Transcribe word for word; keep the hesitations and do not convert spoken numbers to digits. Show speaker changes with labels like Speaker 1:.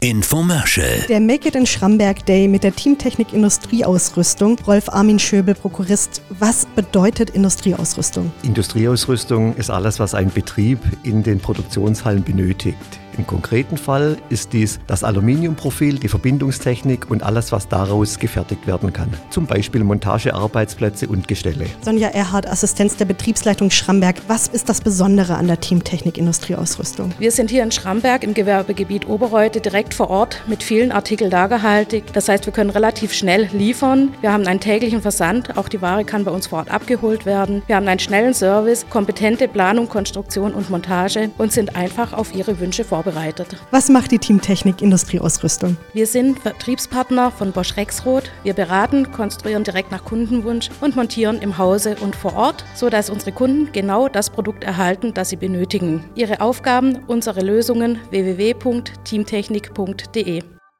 Speaker 1: Infomercial.
Speaker 2: Der Make It in Schramberg Day mit der Teamtechnik Industrieausrüstung. Rolf Armin Schöbel, Prokurist. Was bedeutet Industrieausrüstung?
Speaker 3: Industrieausrüstung ist alles, was ein Betrieb in den Produktionshallen benötigt. Im konkreten Fall ist dies das Aluminiumprofil, die Verbindungstechnik und alles, was daraus gefertigt werden kann. Zum Beispiel Montagearbeitsplätze und Gestelle.
Speaker 2: Sonja Erhardt, Assistenz der Betriebsleitung Schramberg. Was ist das Besondere an der Teamtechnik Industrieausrüstung?
Speaker 4: Wir sind hier in Schramberg im Gewerbegebiet Oberreute direkt vor Ort mit vielen Artikeln lagerhaltig. Das heißt, wir können relativ schnell liefern. Wir haben einen täglichen Versand. Auch die Ware kann bei uns vor Ort abgeholt werden. Wir haben einen schnellen Service, kompetente Planung, Konstruktion und Montage und sind einfach auf Ihre Wünsche vorbereitet.
Speaker 2: Was macht die Teamtechnik Industrieausrüstung?
Speaker 4: Wir sind Vertriebspartner von Bosch Rexroth. Wir beraten, konstruieren direkt nach Kundenwunsch und montieren im Hause und vor Ort, sodass unsere Kunden genau das Produkt erhalten, das sie benötigen. Ihre Aufgaben, unsere Lösungen w w w punkt teamtechnik punkt d e.